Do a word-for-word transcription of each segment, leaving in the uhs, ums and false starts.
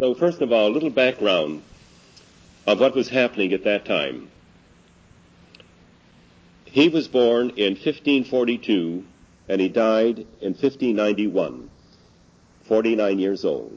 So first of all, a little background of what was happening at that time. He was born in fifteen forty-two and he died in fifteen ninety-one, forty-nine years old.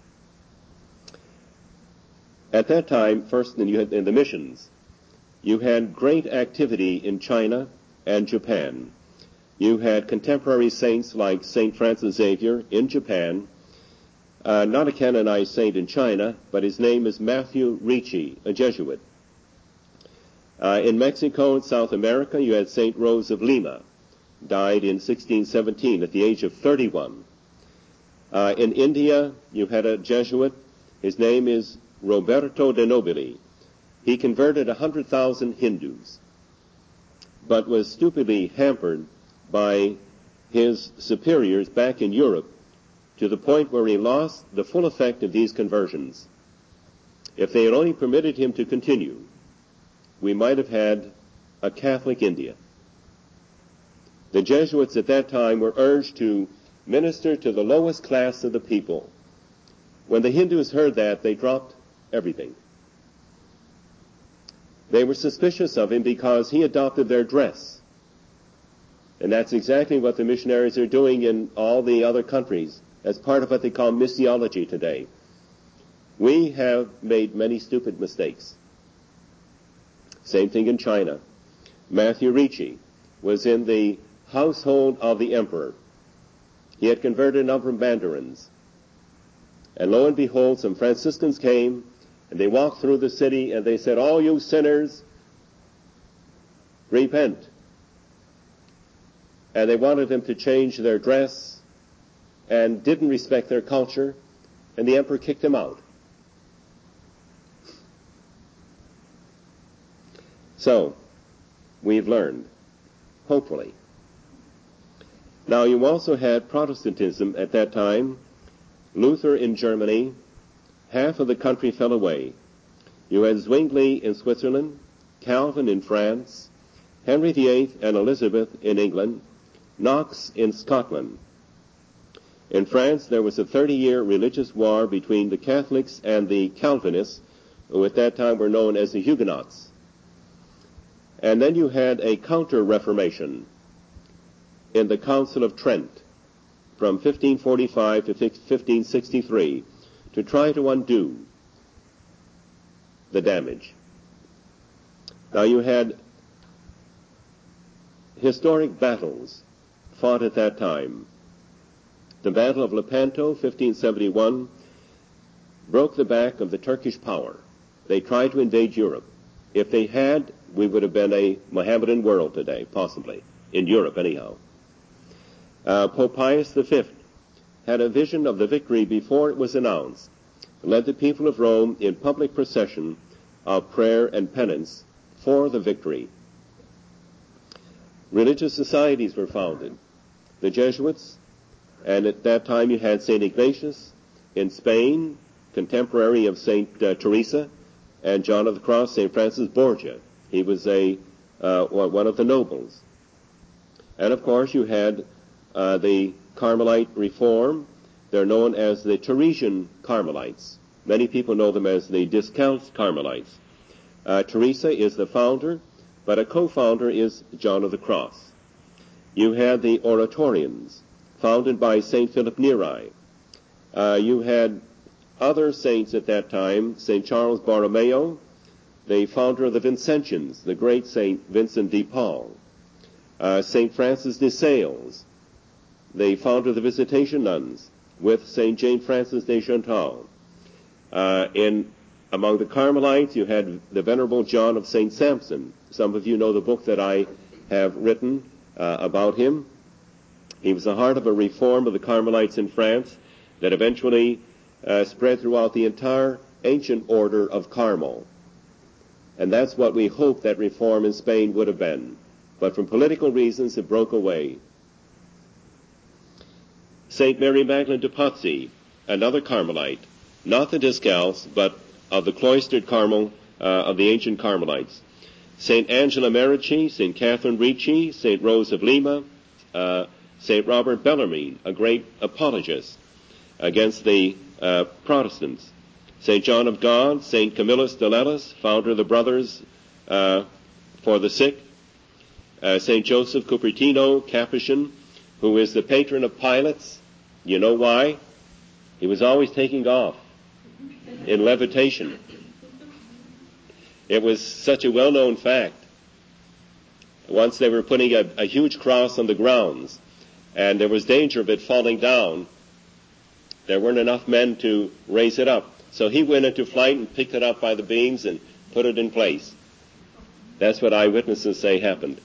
At that time, first in, you had, in the missions, you had great activity in China and Japan. You had contemporary saints like Saint Francis Xavier in Japan, uh, not a canonized saint in China, but his name is Matthew Ricci, a Jesuit. Uh, in Mexico and South America, you had Saint Rose of Lima, died in sixteen seventeen at the age of thirty-one. Uh, in India, you had a Jesuit. His name is Roberto de Nobili. He converted one hundred thousand Hindus, but was stupidly hampered by his superiors back in Europe to the point where he lost the full effect of these conversions. If they had only permitted him to continue, we might have had a Catholic India. The Jesuits at that time were urged to minister to the lowest class of the people. When the Hindus heard that, they dropped everything. They were suspicious of him because he adopted their dress. And that's exactly what the missionaries are doing in all the other countries as part of what they call missiology today. We have made many stupid mistakes. Same thing in China. Matthew Ricci was in the household of the emperor. He had converted a number of mandarins. And lo and behold, some Franciscans came, and they walked through the city, and they said, "All you sinners, repent." And they wanted them to change their dress and didn't respect their culture, and the emperor kicked them out. So, we've learned, hopefully. Now, you also had Protestantism at that time. Luther in Germany, half of the country fell away. You had Zwingli in Switzerland, Calvin in France, Henry the Eighth and Elizabeth in England, Knox in Scotland. In France, there was a thirty-year religious war between the Catholics and the Calvinists, who at that time were known as the Huguenots. And then you had a counter-reformation in the Council of Trent from fifteen forty-five to fifteen sixty-three to try to undo the damage. Now you had historic battles fought at that time. The Battle of Lepanto, fifteen seventy-one, broke the back of the Turkish power. They tried to invade Europe. If they had, we would have been a Mohammedan world today, possibly, in Europe anyhow. Uh, Pope Pius the Fifth had a vision of the victory before it was announced, led the people of Rome in public procession of prayer and penance for the victory. Religious societies were founded. The Jesuits, and at that time you had Saint Ignatius in Spain, contemporary of Saint Uh, Teresa, and John of the Cross, Saint Francis Borgia. He was a uh, one of the nobles. And of course you had uh, the Carmelite reform. They're known as the Teresian Carmelites. Many people know them as the Discalced Carmelites. Uh, Teresa is the founder, but a co-founder is John of the Cross. You had the Oratorians, founded by Saint Philip Neri. Uh, you had other saints at that time, Saint Charles Borromeo, the founder of the Vincentians, the great Saint Vincent de Paul. Uh, Saint Francis de Sales, the founder of the Visitation Nuns, with Saint Jane Frances de Chantal. Uh, in among the Carmelites, you had the Venerable John of Saint Sampson. Some of you know the book that I have written uh, about him. He was the heart of a reform of the Carmelites in France that eventually uh, spread throughout the entire ancient order of Carmel. And that's what we hoped that reform in Spain would have been. But from political reasons, it broke away. Saint Mary Magdalene de Pazzi, another Carmelite, not the Discalced, but of the cloistered Carmel, uh, of the ancient Carmelites. Saint Angela Merici, Saint Catherine Ricci, Saint Rose of Lima, uh, Saint Robert Bellarmine, a great apologist against the uh, Protestants. Saint John of God, Saint Camillus de Lellis, founder of the Brothers uh, for the Sick, uh, Saint Joseph Cupertino, Capuchin, who is the patron of pilots. You know why? He was always taking off in levitation. It was such a well-known fact. Once they were putting a, a huge cross on the grounds, and there was danger of it falling down. There weren't enough men to raise it up. So he went into flight and picked it up by the beams and put it in place. That's what eyewitnesses say happened.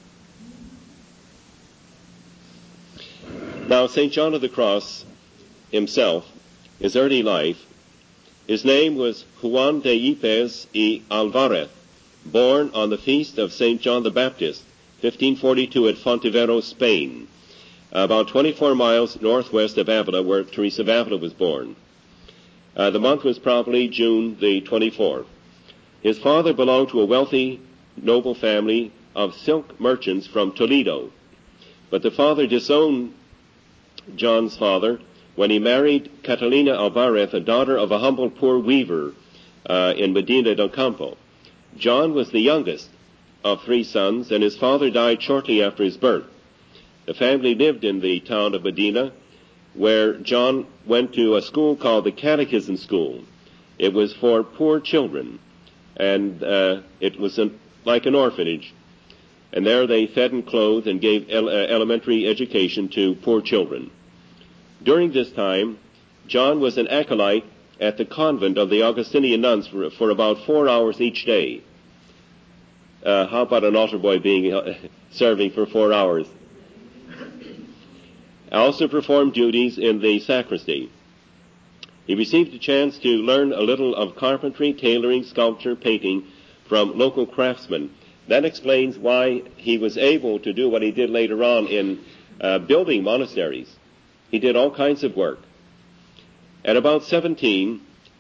Now, Saint John of the Cross himself, his early life, his name was Juan de Yepes y Alvarez, born on the feast of Saint John the Baptist, fifteen forty-two at Fontivero, Spain, about twenty-four miles northwest of Avila, where Teresa of Avila was born. Uh, the month was probably June the twenty-fourth. His father belonged to a wealthy, noble family of silk merchants from Toledo. But the father disowned John's father when he married Catalina Alvarez, a daughter of a humble poor weaver uh, in Medina del Campo. John was the youngest of three sons, and his father died shortly after his birth. The family lived in the town of Medina, where John went to a school called the Catechism School. It was for poor children, and uh, it was an, like an orphanage. And there they fed and clothed and gave ele- uh, elementary education to poor children. During this time, John was an acolyte at the convent of the Augustinian nuns for, for about four hours each day. Uh, how about an altar boy being uh, serving for four hours? Also performed duties in the sacristy. He received a chance to learn a little of carpentry, tailoring, sculpture, painting from local craftsmen. That explains why he was able to do what he did later on in uh, building monasteries. He did all kinds of work. At about seventeen,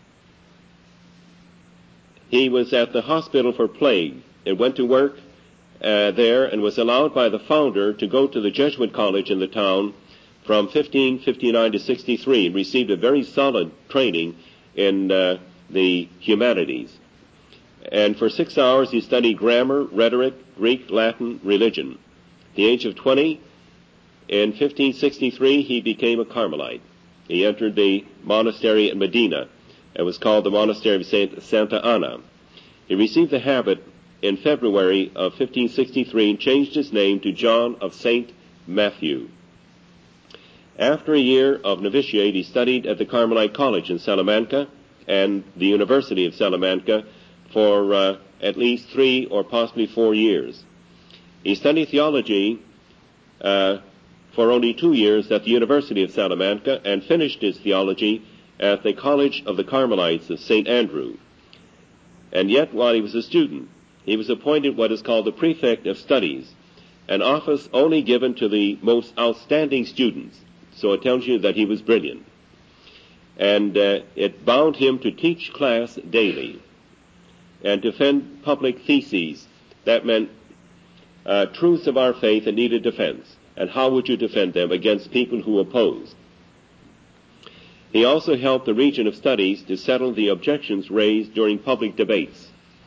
he was at the hospital for plague and went to work uh, there and was allowed by the founder to go to the Jesuit college in the town from fifteen fifty-nine to sixty-three, and received a very solid training in uh, the humanities. And for six hours he studied grammar, rhetoric, Greek, Latin, religion. At the age of twenty, in fifteen sixty-three, he became a Carmelite. He entered the monastery at Medina. It was called the Monastery of Saint Santa Ana. He received the habit in February of fifteen sixty-three and changed his name to John of Saint Matthew. After a year of novitiate, he studied at the Carmelite College in Salamanca and the University of Salamanca for uh, at least three or possibly four years. He studied theology uh, for only two years at the University of Salamanca and finished his theology at the College of the Carmelites of Saint Andrew. And yet, while he was a student, he was appointed what is called the Prefect of Studies, an office only given to the most outstanding students. So it tells you that he was brilliant. And uh, it bound him to teach class daily and defend public theses. That meant uh, truths of our faith that needed defense. And how would you defend them against people who opposed? He also helped the region of studies to settle the objections raised during public debates.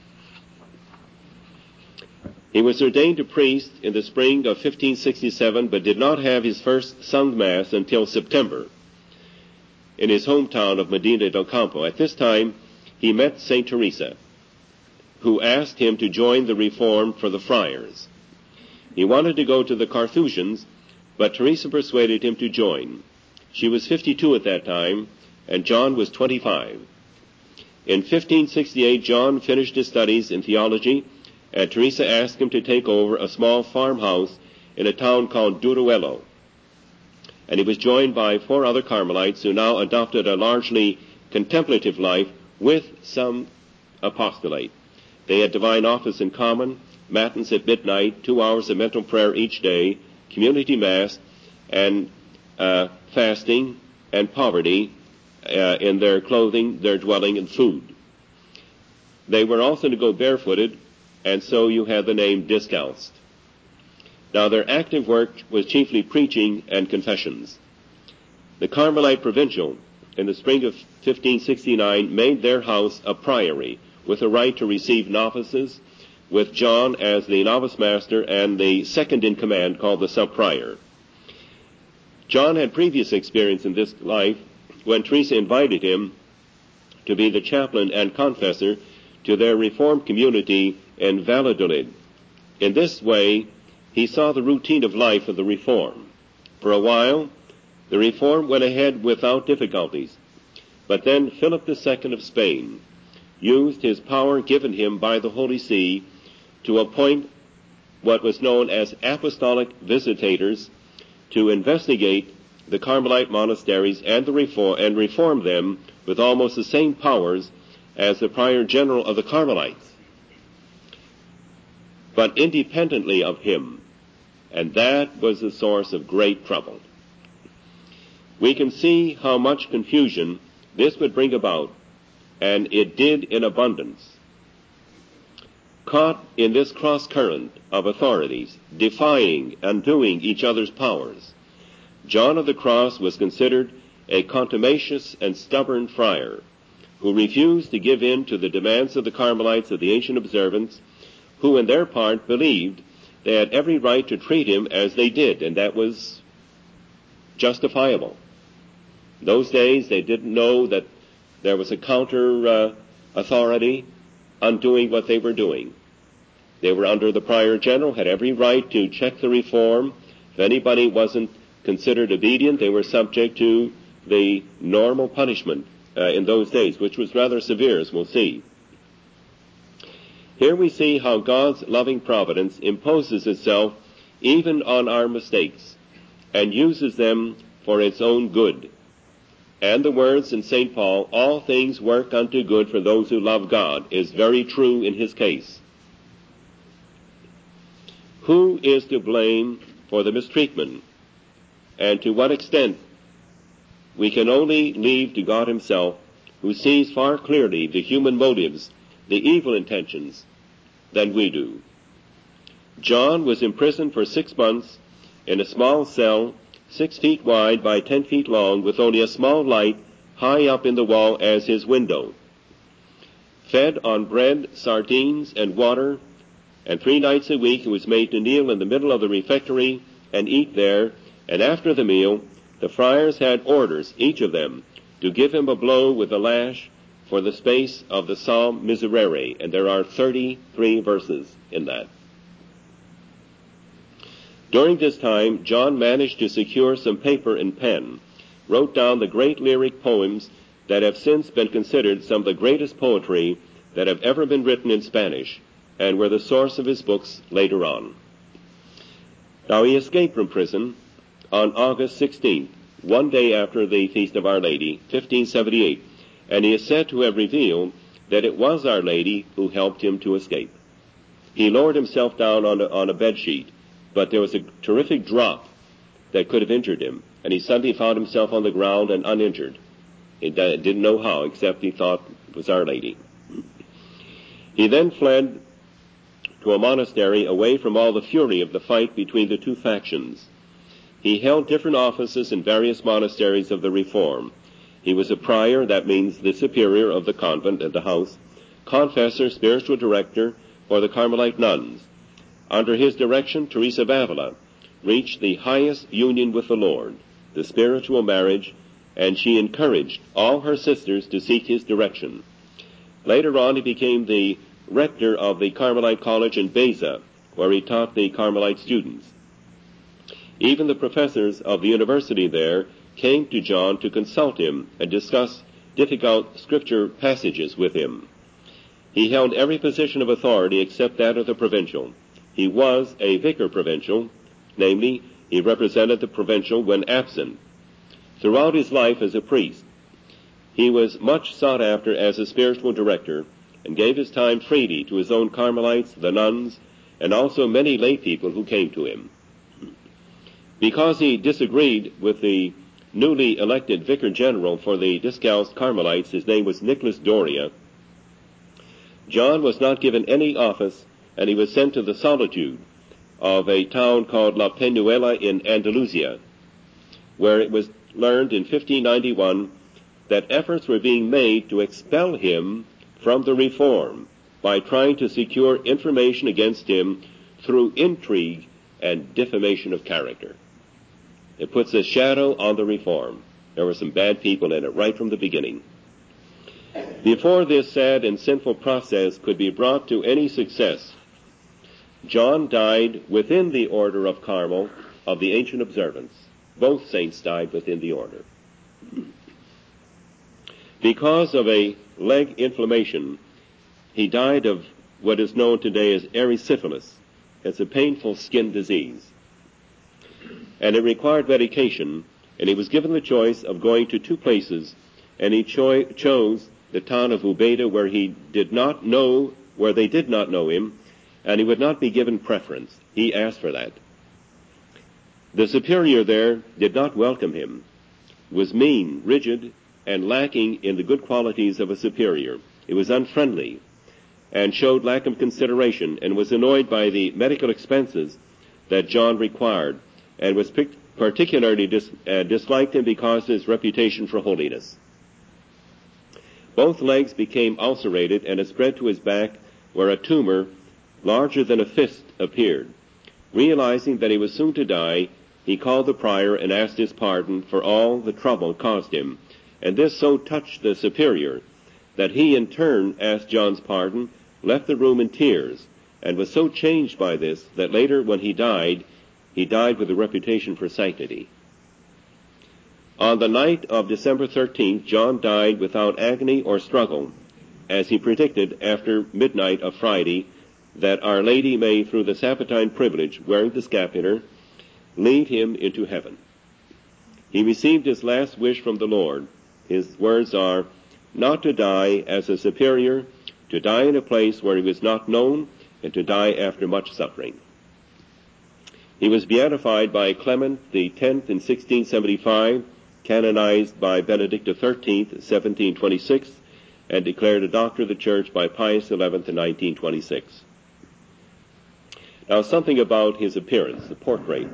He was ordained a priest in the spring of fifteen sixty-seven, but did not have his first sung Mass until September in his hometown of Medina del Campo. At this time, he met Saint Teresa, who asked him to join the reform for the friars. He wanted to go to the Carthusians, but Teresa persuaded him to join. She was fifty-two at that time, and John was twenty-five. In fifteen sixty-eight, John finished his studies in theology, and Teresa asked him to take over a small farmhouse in a town called Duruelo. And he was joined by four other Carmelites who now adopted a largely contemplative life with some apostolate. They had divine office in common, matins at midnight, two hours of mental prayer each day, community mass, and uh, fasting and poverty uh, in their clothing, their dwelling, and food. They were also to go barefooted, and so you had the name Discalced. Now their active work was chiefly preaching and confessions. The Carmelite Provincial in the spring of fifteen sixty-nine, made their house a priory with a right to receive novices, with John as the novice master and the second in command called the sub-prior. John had previous experience in this life when Teresa invited him to be the chaplain and confessor to their Reformed community in Valladolid. In this way, he saw the routine of life of the Reform. For a while, the Reform went ahead without difficulties, but then Philip the Second of Spain used his power given him by the Holy See to appoint what was known as apostolic visitators to investigate the Carmelite monasteries and the reform and reform them with almost the same powers as the prior general of the Carmelites, but independently of him, and that was the source of great trouble. We can see how much confusion this would bring about, and it did in abundance. Caught in this cross-current of authorities, defying and doing each other's powers, John of the Cross was considered a contumacious and stubborn friar who refused to give in to the demands of the Carmelites of the ancient observance, who in their part believed they had every right to treat him as they did, and that was justifiable. In those days, they didn't know that there was a counter uh, authority undoing what they were doing. They were under the prior general, had every right to check the reform. If anybody wasn't considered obedient, they were subject to the normal punishment uh, in those days, which was rather severe, as we'll see. Here we see how God's loving providence imposes itself even on our mistakes and uses them for its own good. And the words in Saint Paul, all things work unto good for those who love God, is very true in his case. Who is to blame for the mistreatment, and to what extent? We can only leave to God himself, who sees far clearly the human motives, the evil intentions, than we do. John was imprisoned for six months in a small cell, six feet wide by ten feet long, with only a small light high up in the wall as his window. Fed on bread, sardines, and water, and three nights a week he was made to kneel in the middle of the refectory and eat there, and after the meal the friars had orders, each of them, to give him a blow with a lash for the space of the Psalm Miserere, and there are thirty-three verses in that. During this time, John managed to secure some paper and pen, wrote down the great lyric poems that have since been considered some of the greatest poetry that have ever been written in Spanish, and were the source of his books later on. Now he escaped from prison on August sixteenth, one day after the Feast of Our Lady, fifteen seventy-eight, and he is said to have revealed that it was Our Lady who helped him to escape. He lowered himself down on a, on a bed sheet, but there was a terrific drop that could have injured him, and he suddenly found himself on the ground and uninjured. He didn't know how, except he thought it was Our Lady. He then fled to a monastery away from all the fury of the fight between the two factions. He held different offices in various monasteries of the Reform. He was a prior, that means the superior of the convent and the house, confessor, spiritual director for the Carmelite nuns. Under his direction, Teresa of Avila reached the highest union with the Lord, the spiritual marriage, and she encouraged all her sisters to seek his direction. Later on, he became the rector of the Carmelite College in Baeza, where he taught the Carmelite students. Even the professors of the university there came to John to consult him and discuss difficult scripture passages with him. He held every position of authority except that of the provincial. He was a vicar provincial, namely, he represented the provincial when absent. Throughout his life as a priest, he was much sought after as a spiritual director, and gave his time freely to his own Carmelites, the nuns, and also many lay people who came to him. Because he disagreed with the newly elected vicar general for the Discalced Carmelites, his name was Nicholas Doria, John was not given any office, and he was sent to the solitude of a town called La Penuela in Andalusia, where it was learned in fifteen ninety-one that efforts were being made to expel him from the Reform by trying to secure information against him through intrigue and defamation of character. It puts a shadow on the Reform. There were some bad people in it right from the beginning. Before this sad and sinful process could be brought to any success, John died within the order of Carmel of the ancient observance. Both saints died within the order. Because of a leg inflammation, he died of what is known today as erysipelas. It's a painful skin disease. And it required medication, and he was given the choice of going to two places, and he cho- chose the town of Ubeda, where he did not know, where they did not know him, and he would not be given preference. He asked for that. The superior there did not welcome him, was mean, rigid, and lacking in the good qualities of a superior. He was unfriendly, and showed lack of consideration, and was annoyed by the medical expenses that John required, and was particularly dis- uh, disliked him because of his reputation for holiness. Both legs became ulcerated, and it spread to his back, where a tumor larger than a fist appeared. Realizing that he was soon to die, he called the prior and asked his pardon for all the trouble caused him, and this so touched the superior that he in turn asked John's pardon, left the room in tears, and was so changed by this that later, when he died, he died with a reputation for sanctity. On the night of December thirteenth, John died without agony or struggle, as he predicted after midnight of Friday, that Our Lady may, through the Sabbatine privilege, wearing the scapular, lead him into heaven. He received his last wish from the Lord. His words are, not to die as a superior, to die in a place where he was not known, and to die after much suffering. He was beatified by Clement the tenth in sixteen seventy-five, canonized by Benedict the thirteenth, seventeen twenty-six, and declared a doctor of the Church by Pius the eleventh in nineteen twenty-six. Now, something about his appearance, the portrait.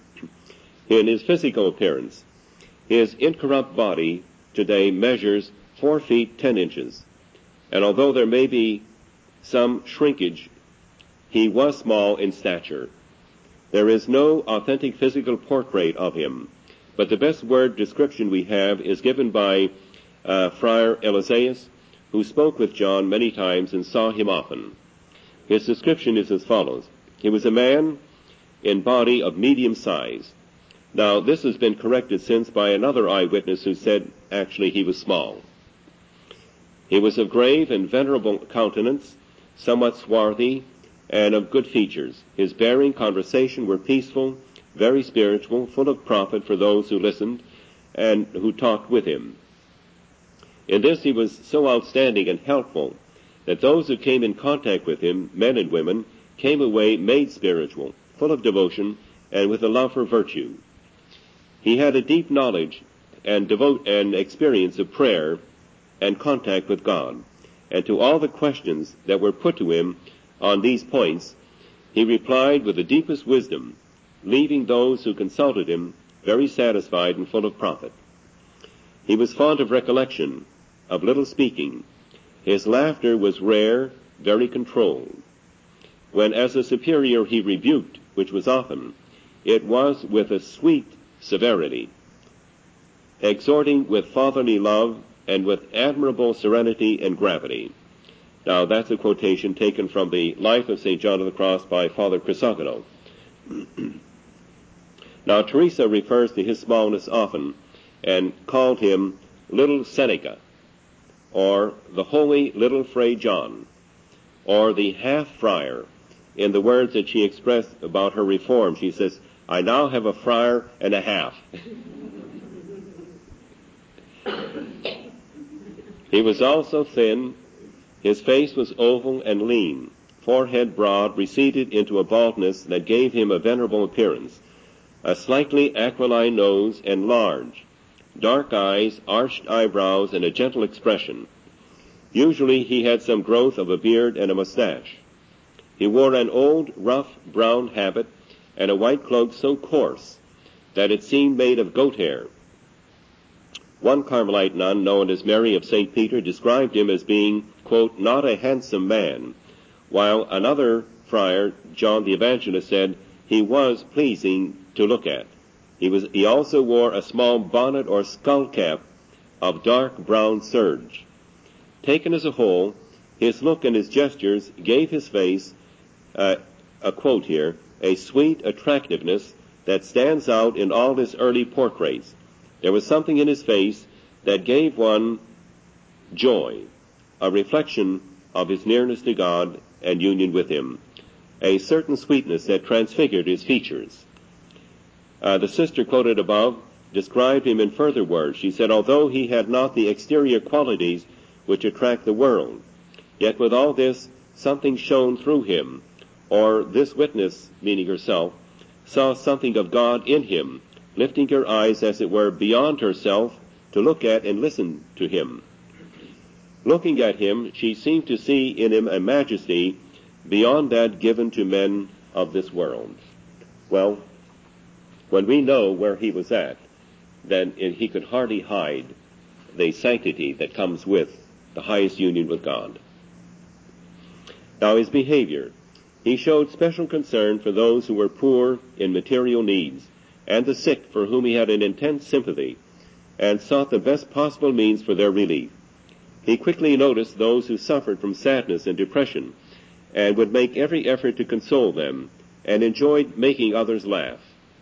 In his physical appearance, his incorrupt body today measures four feet ten inches, and although there may be some shrinkage, he was small in stature. There is no authentic physical portrait of him, but the best word description we have is given by uh, Friar Eliseus, who spoke with John many times and saw him often. His description is as follows. He was a man in body of medium size. Now, this has been corrected since by another eyewitness who said actually he was small. He was of grave and venerable countenance, somewhat swarthy, and of good features. His bearing, conversation were peaceful, very spiritual, full of profit for those who listened and who talked with him. In this he was so outstanding and helpful that those who came in contact with him, men and women, came away made spiritual, full of devotion, and with a love for virtue. He had a deep knowledge and devote and experience of prayer and contact with God, and to all the questions that were put to him on these points, he replied with the deepest wisdom, leaving those who consulted him very satisfied and full of profit. He was fond of recollection, of little speaking. His laughter was rare, very controlled. When as a superior he rebuked, which was often, it was with a sweet severity, exhorting with fatherly love and with admirable serenity and gravity. Now, that's a quotation taken from the Life of Saint John of the Cross by Father Chrysogino. Now, Teresa refers to his smallness often and called him Little Seneca, or the Holy Little Fray John, or the half-friar. In the words that she expressed about her reform, she says, I now have a friar and a half. He was also thin. His face was oval and lean, forehead broad, receded into a baldness that gave him a venerable appearance, a slightly aquiline nose and large, dark eyes, arched eyebrows, and a gentle expression. Usually he had some growth of a beard and a mustache. He wore an old, rough, brown habit and a white cloak so coarse that it seemed made of goat hair. One Carmelite nun, known as Mary of Saint Peter, described him as being, quote, not a handsome man, while another friar, John the Evangelist, said he was pleasing to look at. He was, he also wore a small bonnet or skull cap of dark brown serge. Taken as a whole, his look and his gestures gave his face, uh, a quote here, a sweet attractiveness that stands out in all his early portraits. There was something in his face that gave one joy, a reflection of his nearness to God and union with him, a certain sweetness that transfigured his features. Uh, the sister quoted above described him in further words. She said, although he had not the exterior qualities which attract the world, yet with all this something shone through him, or this witness, meaning herself, saw something of God in him, lifting her eyes, as it were, beyond herself to look at and listen to him. Looking at him, she seemed to see in him a majesty beyond that given to men of this world. Well, when we know where he was at, then he could hardly hide the sanctity that comes with the highest union with God. Now, his behavior. He showed special concern for those who were poor in material needs, and the sick, for whom he had an intense sympathy, and sought the best possible means for their relief. He quickly noticed those who suffered from sadness and depression, and would make every effort to console them, and enjoyed making others laugh.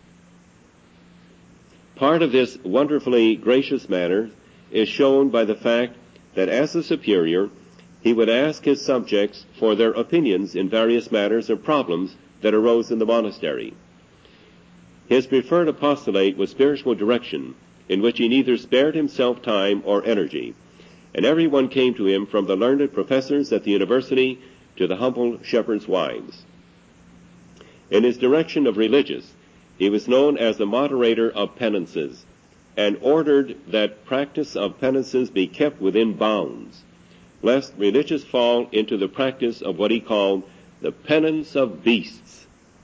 Part of this wonderfully gracious manner is shown by the fact that as a superior, he would ask his subjects for their opinions in various matters or problems that arose in the monastery. His preferred apostolate was spiritual direction, in which he neither spared himself time or energy, and everyone came to him, from the learned professors at the university to the humble shepherds' wives. In his direction of religious, he was known as the moderator of penances, and ordered that practice of penances be kept within bounds, lest religious fall into the practice of what he called the penance of beasts.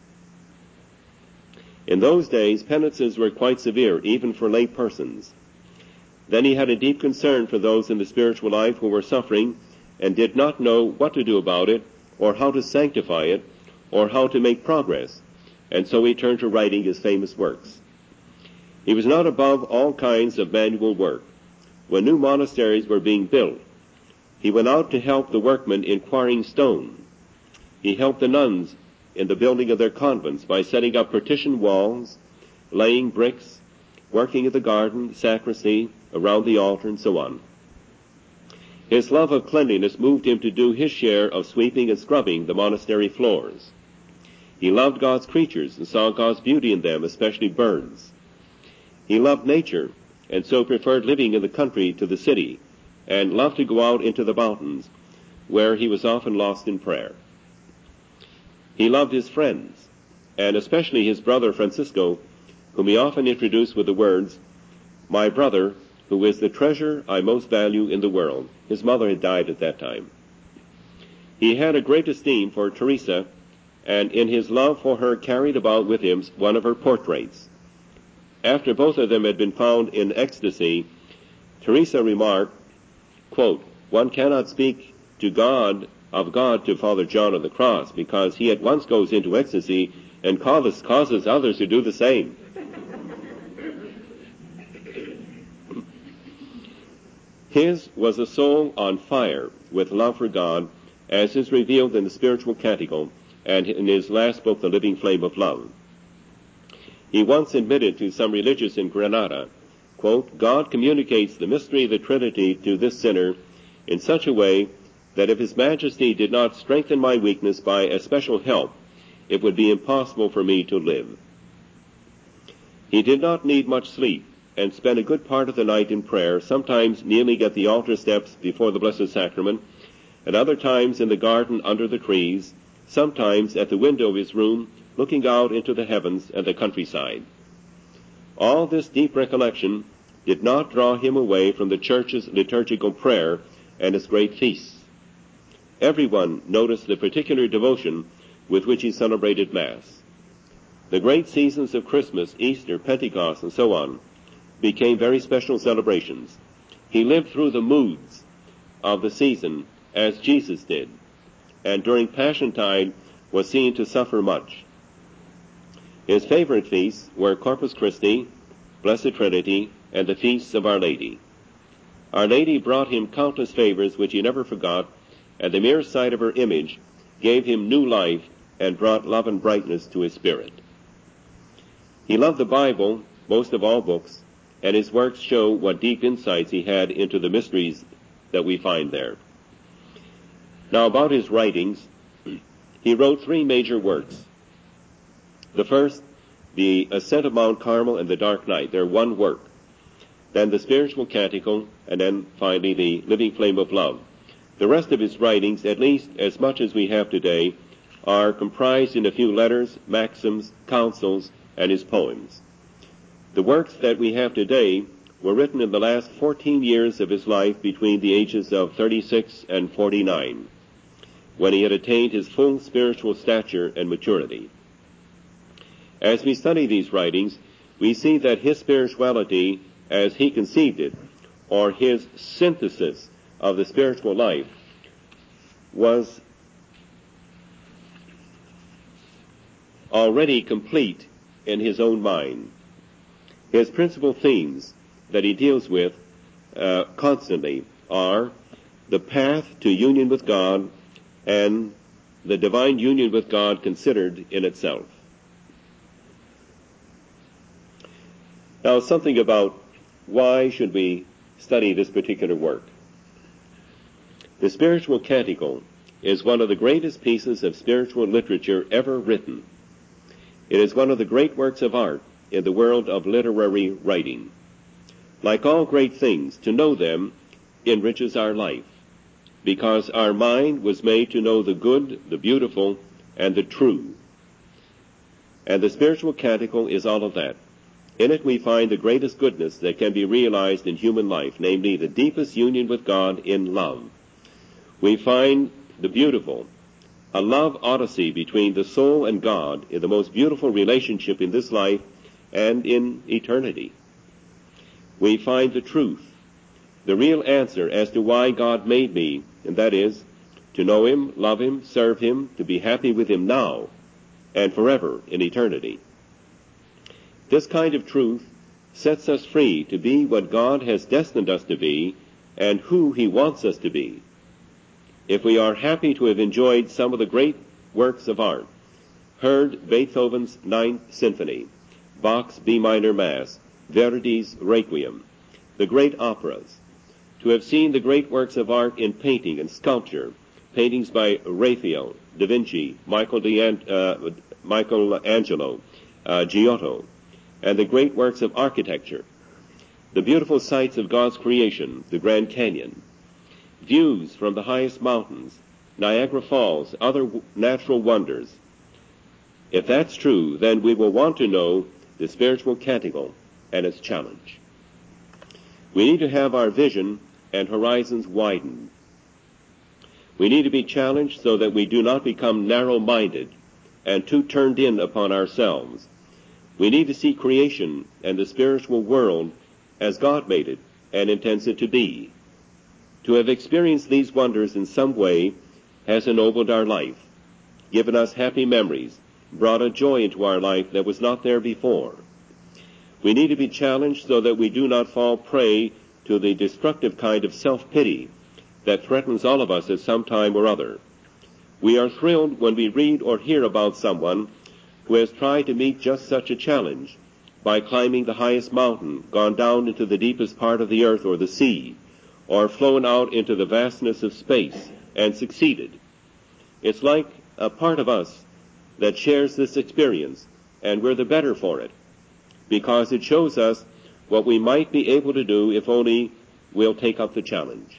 In those days, penances were quite severe, even for lay persons. Then he had a deep concern for those in the spiritual life who were suffering and did not know what to do about it, or how to sanctify it, or how to make progress, and so he turned to writing his famous works. He was not above all kinds of manual work. When new monasteries were being built, he went out to help the workmen in quarrying stone. He helped the nuns in the building of their convents by setting up partition walls, laying bricks, working in the garden, sacristy, around the altar, and so on. His love of cleanliness moved him to do his share of sweeping and scrubbing the monastery floors. He loved God's creatures and saw God's beauty in them, especially birds. He loved nature, and so preferred living in the country to the city, and loved to go out into the mountains, where he was often lost in prayer. He loved his friends, and especially his brother Francisco, whom he often introduced with the words, "My brother, who is the treasure I most value in the world." His mother had died at that time. He had a great esteem for Teresa, and in his love for her carried about with him one of her portraits. After both of them had been found in ecstasy, Teresa remarked, quote, "One cannot speak to God of God to Father John of the Cross, because he at once goes into ecstasy and causes, causes others to do the same." His was a soul on fire with love for God, as is revealed in the Spiritual Canticle and in his last book, The Living Flame of Love. He once admitted to some religious in Granada, quote, "God communicates the mystery of the Trinity to this sinner in such a way that if His Majesty did not strengthen my weakness by a special help, it would be impossible for me to live." He did not need much sleep, and spent a good part of the night in prayer, sometimes kneeling at the altar steps before the Blessed Sacrament, and other times in the garden under the trees, sometimes at the window of his room, looking out into the heavens and the countryside. All this deep recollection did not draw him away from the Church's liturgical prayer and its great feasts. Everyone noticed the particular devotion with which he celebrated Mass. The great seasons of Christmas, Easter, Pentecost, and so on became very special celebrations. He lived through the moods of the season as Jesus did, and during Passiontide was seen to suffer much. His favorite feasts were Corpus Christi, Blessed Trinity, and the feasts of Our Lady. Our Lady brought him countless favors which he never forgot, and the mere sight of her image gave him new life and brought love and brightness to his spirit. He loved the Bible most of all books, and his works show what deep insights he had into the mysteries that we find there. Now, about his writings, he wrote three major works. The first, the Ascent of Mount Carmel and the Dark Night. They're one work. Then the Spiritual Canticle, and then finally the Living Flame of Love. The rest of his writings, at least as much as we have today, are comprised in a few letters, maxims, counsels, and his poems. The works that we have today were written in the last fourteen years of his life between the ages of thirty-six and forty-nine, when he had attained his full spiritual stature and maturity. As we study these writings, we see that his spirituality, as he conceived it, or his synthesis of the spiritual life, was already complete in his own mind. His principal themes that he deals with uh, constantly are the path to union with God and the divine union with God considered in itself. Now, something about why should we study this particular work. The Spiritual Canticle is one of the greatest pieces of spiritual literature ever written. It is one of the great works of art in the world of literary writing. Like all great things, to know them enriches our life, because our mind was made to know the good, the beautiful, and the true. And the Spiritual Canticle is all of that. In it we find the greatest goodness that can be realized in human life, namely the deepest union with God in love. We find the beautiful, a love odyssey between the soul and God in the most beautiful relationship in this life and in eternity. We find the truth, the real answer as to why God made me, and that is to know Him, love Him, serve Him, to be happy with Him now and forever in eternity. This kind of truth sets us free to be what God has destined us to be and who He wants us to be. If we are happy to have enjoyed some of the great works of art, heard Beethoven's Ninth Symphony, Bach's B minor Mass, Verdi's Requiem, the great operas, to have seen the great works of art in painting and sculpture, paintings by Raphael, Da Vinci, Michael De, uh, Michelangelo, uh, Giotto, and the great works of architecture, the beautiful sights of God's creation, the Grand Canyon, views from the highest mountains, Niagara Falls, other w- natural wonders. If that's true, then we will want to know the Spiritual Canticle and its challenge. We need to have our vision and horizons widened. We need to be challenged so that we do not become narrow-minded and too turned in upon ourselves. We need to see creation and the spiritual world as God made it and intends it to be. To have experienced these wonders in some way has ennobled our life, given us happy memories, brought a joy into our life that was not there before. We need to be challenged so that we do not fall prey to the destructive kind of self-pity that threatens all of us at some time or other. We are thrilled when we read or hear about someone who has tried to meet just such a challenge by climbing the highest mountain, gone down into the deepest part of the earth or the sea, or flown out into the vastness of space and succeeded. It's like a part of us that shares this experience, and we're the better for it, because it shows us what we might be able to do if only we'll take up the challenge.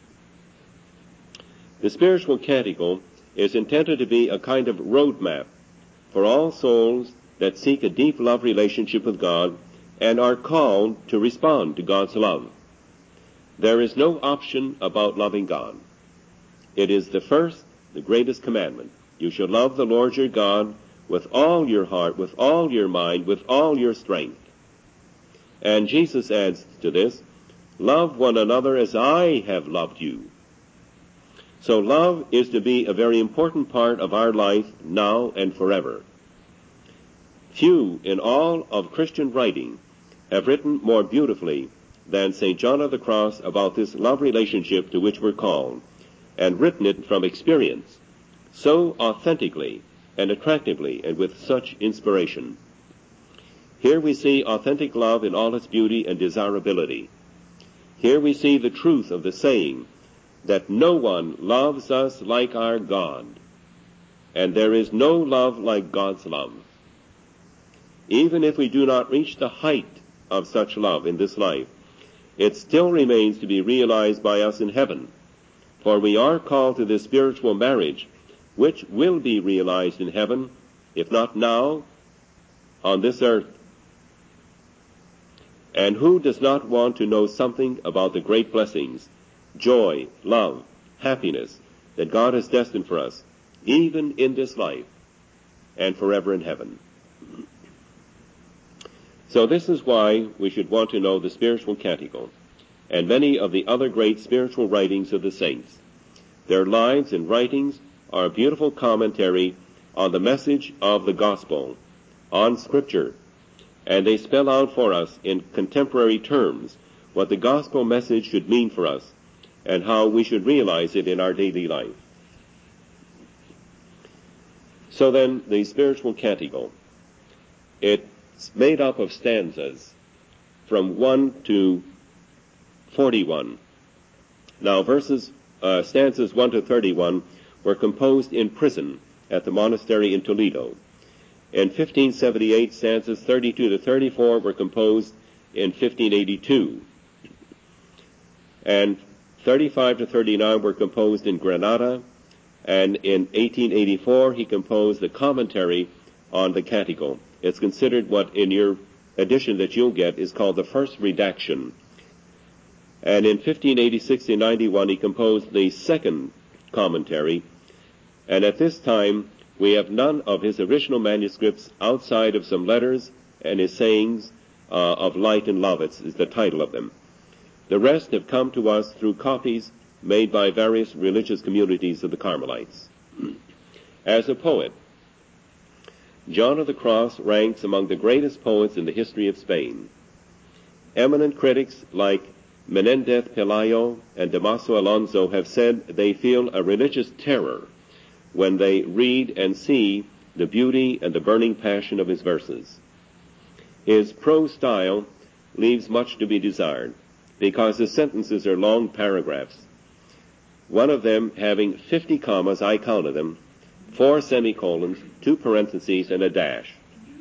The Spiritual Canticle is intended to be a kind of roadmap for all souls that seek a deep love relationship with God and are called to respond to God's love. There is no option about loving God. It is the first, the greatest commandment. You shall love the Lord your God with all your heart, with all your mind, with all your strength. And Jesus adds to this, love one another as I have loved you. So love is to be a very important part of our life now and forever. Few in all of Christian writing have written more beautifully than Saint John of the Cross about this love relationship to which we're called, and written it from experience, so authentically and attractively and with such inspiration. Here we see authentic love in all its beauty and desirability. Here we see the truth of the saying that no one loves us like our God, and there is no love like God's love. Even if we do not reach the height of such love in this life, it still remains to be realized by us in heaven, for we are called to this spiritual marriage, which will be realized in heaven, if not now, on this earth. And who does not want to know something about the great blessings, joy, love, happiness that God has destined for us, even in this life and forever in heaven? So this is why we should want to know the spiritual canticle and many of the other great spiritual writings of the saints. Their lives and writings are a beautiful commentary on the message of the gospel, on Scripture, and they spell out for us in contemporary terms what the gospel message should mean for us and how we should realize it in our daily life. So then, the spiritual canticle. It's made up of stanzas from one to forty-one. Now, verses, uh, stanzas one to thirty-one were composed in prison at the monastery in Toledo. In fifteen seventy-eight, stanzas thirty-two to thirty-four were composed in fifteen eighty-two. And thirty-five to thirty-nine were composed in Granada, and in eighteen eighty-four he composed the commentary on the canticle. It's considered what in your edition that you'll get is called the first redaction. And in fifteen eighty-six to ninety-one he composed the second commentary, and at this time we have none of his original manuscripts outside of some letters and his sayings uh, of light and love, it's, is the title of them. The rest have come to us through copies made by various religious communities of the Carmelites. As a poet, John of the Cross ranks among the greatest poets in the history of Spain. Eminent critics like Menendez Pelayo and Damaso Alonso have said they feel a religious terror when they read and see the beauty and the burning passion of his verses. His prose style leaves much to be desired, because his sentences are long paragraphs, one of them having fifty commas, I counted them, four semicolons, two parentheses, and a dash.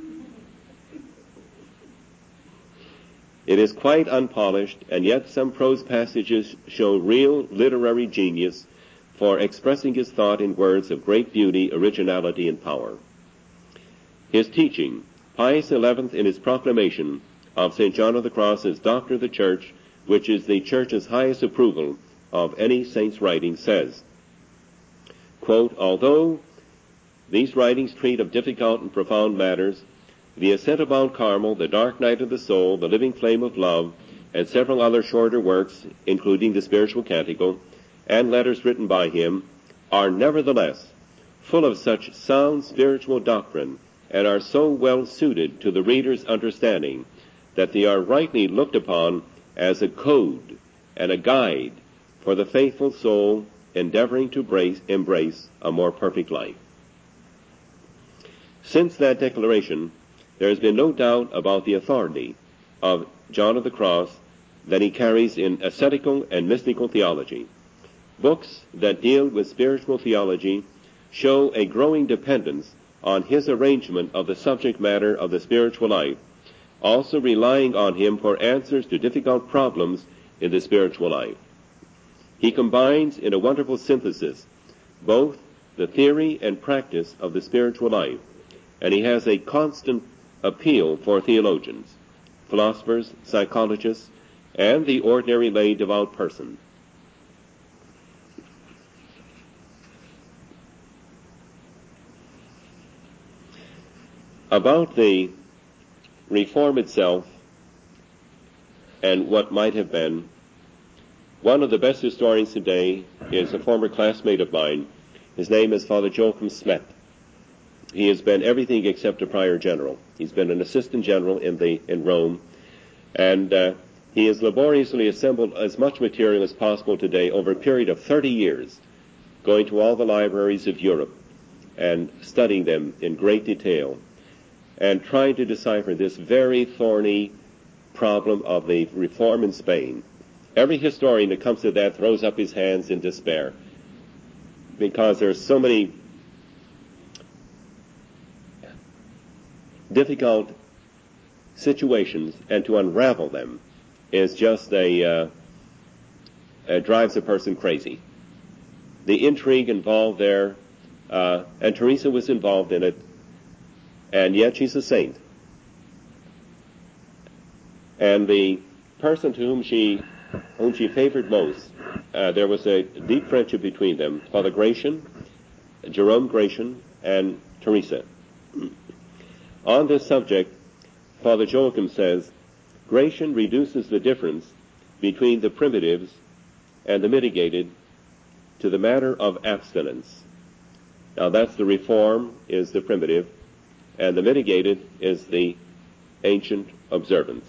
It is quite unpolished, and yet some prose passages show real literary genius for expressing his thought in words of great beauty, originality, and power. His teaching, Pius the eleventh in his proclamation of Saint John of the Cross as Doctor of the Church, which is the Church's highest approval of any saint's writing, says, quote, although these writings treat of difficult and profound matters, the Ascent of Mount Carmel, the Dark Night of the Soul, the Living Flame of Love, and several other shorter works, including the Spiritual Canticle, and letters written by him, are nevertheless full of such sound spiritual doctrine and are so well suited to the reader's understanding that they are rightly looked upon as a code and a guide for the faithful soul endeavoring to embrace, embrace a more perfect life. Since that declaration, there has been no doubt about the authority of John of the Cross that he carries in ascetical and mystical theology. Books that deal with spiritual theology show a growing dependence on his arrangement of the subject matter of the spiritual life, also relying on him for answers to difficult problems in the spiritual life. He combines in a wonderful synthesis both the theory and practice of the spiritual life, and he has a constant appeal for theologians, philosophers, psychologists, and the ordinary lay devout person. About the reform itself, and what might have been. One of the best historians today is a former classmate of mine. His name is Father Joachim Smet. He has been everything except a prior general. He's been an assistant general in the in Rome, and uh, he has laboriously assembled as much material as possible today over a period of thirty years, going to all the libraries of Europe and studying them in great detail, and trying to decipher this very thorny problem of the reform in Spain. Every historian that comes to that throws up his hands in despair, because there are so many difficult situations, and to unravel them is just a, uh, uh, drives a person crazy. The intrigue involved there, uh, and Teresa was involved in it, and yet she's a saint. And the person to whom she, whom she favored most, uh, there was a deep friendship between them, Father Gratian, Jerome Gratian, and Teresa. On this subject, Father Joachim says, Gratian reduces the difference between the primitives and the mitigated to the matter of abstinence. Now that's the reform is the primitive, and the mitigated is the ancient observance.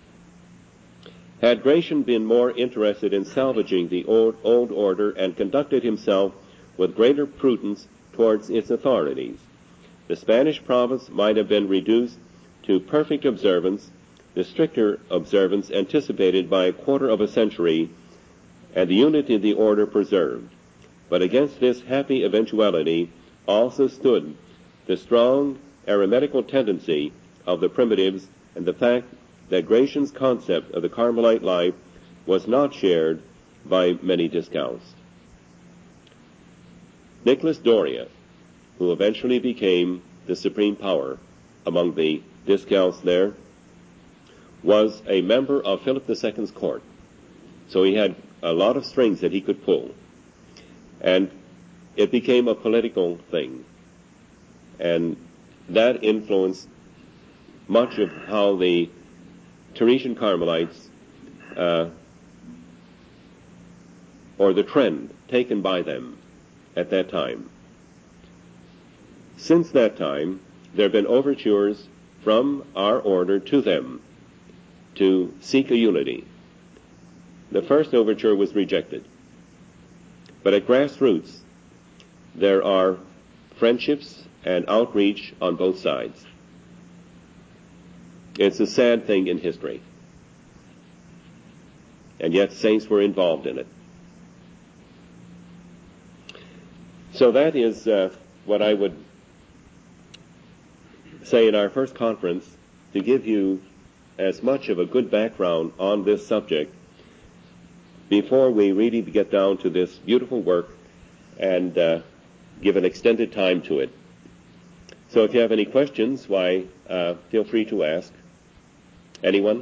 Had Gratian been more interested in salvaging the old, old order and conducted himself with greater prudence towards its authorities, the Spanish province might have been reduced to perfect observance, the stricter observance anticipated by a quarter of a century, and the unity of the order preserved. But against this happy eventuality also stood the strong arithmetical tendency of the primitives and the fact that Gratian's concept of the Carmelite life was not shared by many Discalced. Nicholas Doria, who eventually became the supreme power among the Discalced there, was a member of Philip the Second's court. So he had a lot of strings that he could pull. And it became a political thing. And that influenced much of how the Teresian Carmelites, uh, or the trend taken by them at that time. Since that time, there have been overtures from our order to them to seek a unity. The first overture was rejected. But at grassroots, there are friendships and outreach on both sides. It's a sad thing in history. And yet saints were involved in it. So that is uh, what I would say in our first conference, to give you as much of a good background on this subject before we really get down to this beautiful work and uh, give an extended time to it. So if you have any questions, why, uh, feel free to ask. Anyone?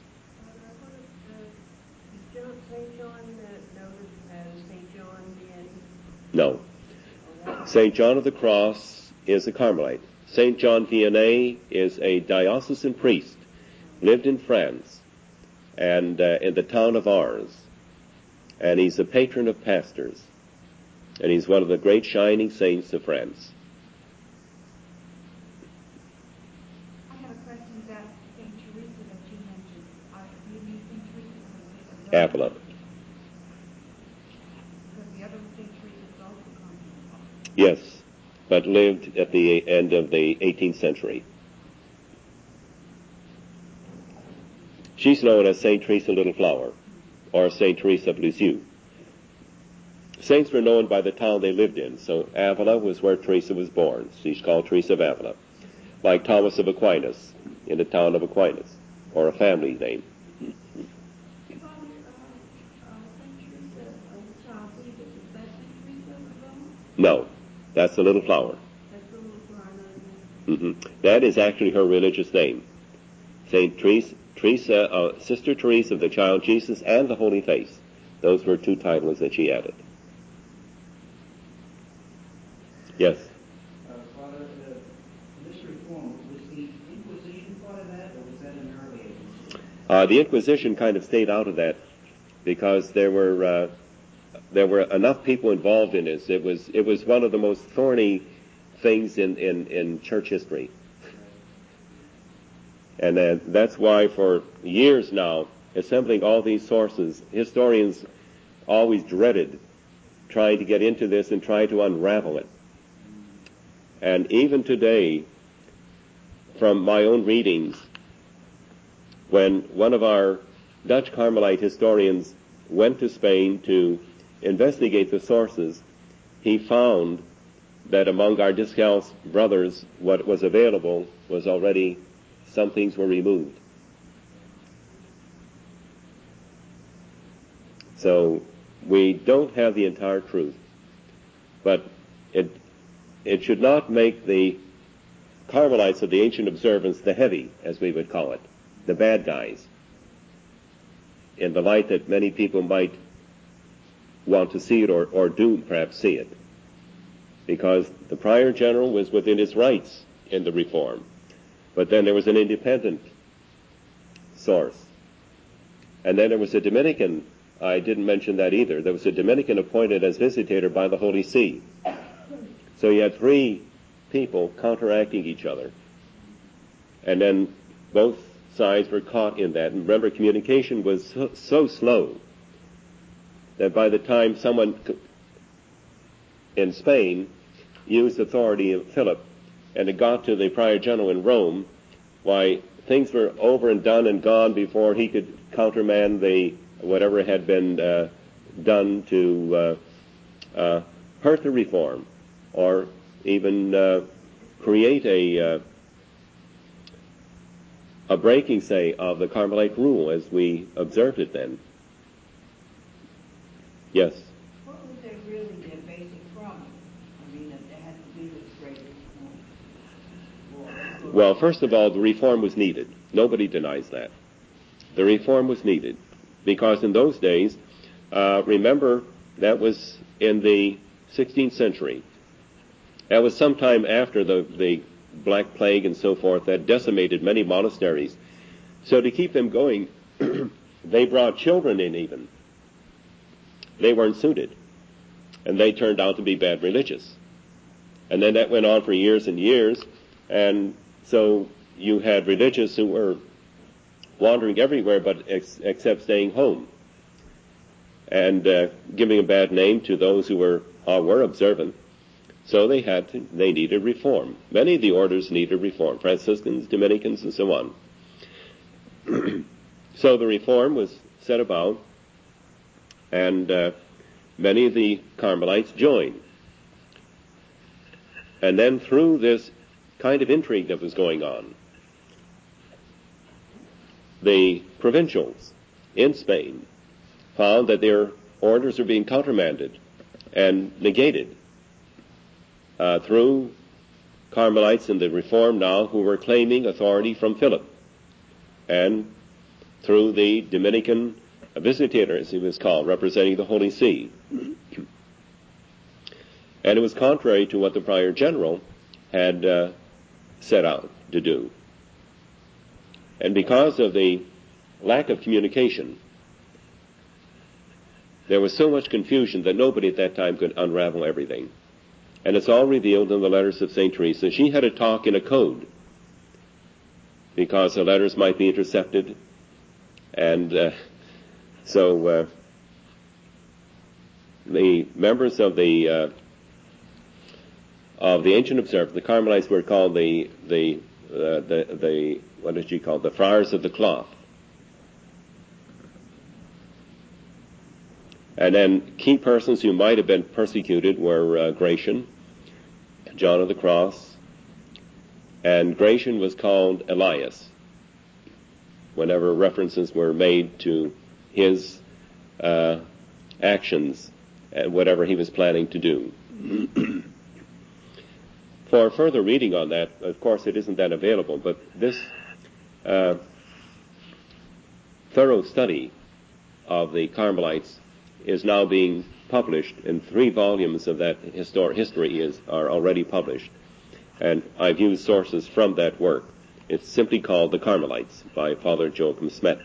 Saint John noted as Saint John Vianney? No. Saint John of the Cross is a Carmelite. Saint John Vianney is a diocesan priest, lived in France, and uh, in the town of Ars. And he's a patron of pastors. And he's one of the great shining saints of France. I have a question about Saint Teresa that you mentioned. Uh, do you mean Saint Teresa or Saint Avila. Because the other Saint Teresa is also Carmelite. Yes, but lived at the end of the eighteenth century. She's known as Saint Teresa Little Flower, or Saint Teresa of Lisieux. Saints were known by the town they lived in, so Avila was where Teresa was born. She's called Teresa of Avila. Like Thomas of Aquinas, in the town of Aquinas, or a family name. Father, uh, uh, Saint Teresa of the Child Jesus, is that Saint Teresa of Avila? No, that's the Little Flower. That's the little flower, I know Mm-hmm. That is actually her religious name. Saint Teresa, Teresa uh, Sister Teresa of the Child Jesus and the Holy Face. Those were two titles that she added. Yes? Uh, Father, uh, this reform, was the Inquisition part of that, or was that an early agency? Uh, the Inquisition kind of stayed out of that because there were uh, there were enough people involved in this. It was it was one of the most thorny things in, in, in church history. And uh, that's why for years now, assembling all these sources, historians always dreaded trying to get into this and try to unravel it. And even today, from my own readings, when one of our Dutch Carmelite historians went to Spain to investigate the sources, he found that among our Discalced brothers, what was available was already, some things were removed. So we don't have the entire truth, but it it should not make the Carmelites of the ancient observance the heavy, as we would call it, the bad guys, in the light that many people might want to see it or, or do perhaps see it. Because the prior general was within his rights in the reform. But then there was an independent source. And then there was a Dominican, I didn't mention that either, there was a Dominican appointed as visitator by the Holy See. So you had three people counteracting each other. And then both sides were caught in that. And remember, communication was so, so slow that by the time someone in Spain used the authority of Philip and it got to the prior general in Rome, why, things were over and done and gone before he could countermand the whatever had been uh, done to uh, uh, hurt the reform or even uh, create a uh, a breaking, say, of the Carmelite rule as we observed it then. Yes? What was their really their basic problem? I mean, that they had to do with great reform. Well, first of all, the reform was needed. Nobody denies that. The reform was needed because in those days, uh, remember, that was in the sixteenth century. That was sometime after the, the Black Plague and so forth that decimated many monasteries. So to keep them going, they brought children in even. They weren't suited. And they turned out to be bad religious. And then that went on for years and years. And so you had religious who were wandering everywhere but ex- except staying home. And uh, giving a bad name to those who were, uh, were observant. So they had to, they needed reform. Many of the orders needed reform. Franciscans, Dominicans, and so on. So the reform was set about, and uh, many of the Carmelites joined. And then through this kind of intrigue that was going on, the provincials in Spain found that their orders were being countermanded and negated uh, through Carmelites in the Reform now who were claiming authority from Philip, and through the Dominican visitator, as he was called, representing the Holy See. And it was contrary to what the prior general had uh, set out to do. And because of the lack of communication, there was so much confusion that nobody at that time could unravel everything. And it's all revealed in the letters of Saint Teresa. She had to talk in a code because the letters might be intercepted. And uh, so uh, the members of the uh, of the ancient observance, the Carmelites were called the the uh, the the what is she called? The Friars of the Cloth. And then key persons who might have been persecuted were uh, Gratian, John of the Cross, and Gratian was called Elias whenever references were made to his uh, actions and whatever he was planning to do. For further reading on that, of course, it isn't that available, but this uh, thorough study of the Carmelites is now being published, and three volumes of that histor- history is are already published. And I've used sources from that work. It's simply called The Carmelites by Father Joachim Smet.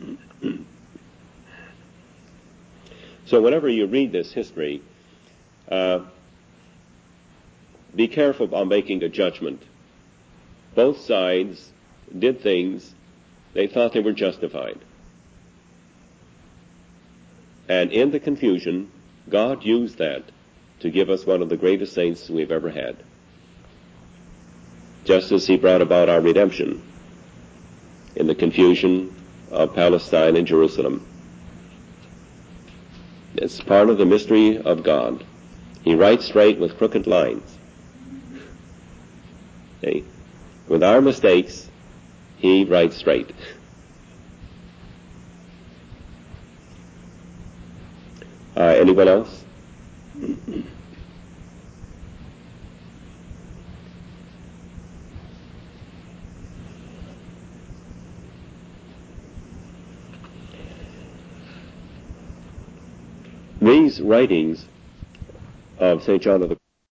So whenever you read this history, uh, be careful on making a judgment. Both sides did things they thought they were justified. And in the confusion, God used that to give us one of the greatest saints we've ever had. Just as he brought about our redemption in the confusion of Palestine and Jerusalem. It's part of the mystery of God. He writes straight with crooked lines. Okay? With our mistakes, he writes straight. Uh, anyone else? These writings of Saint John of the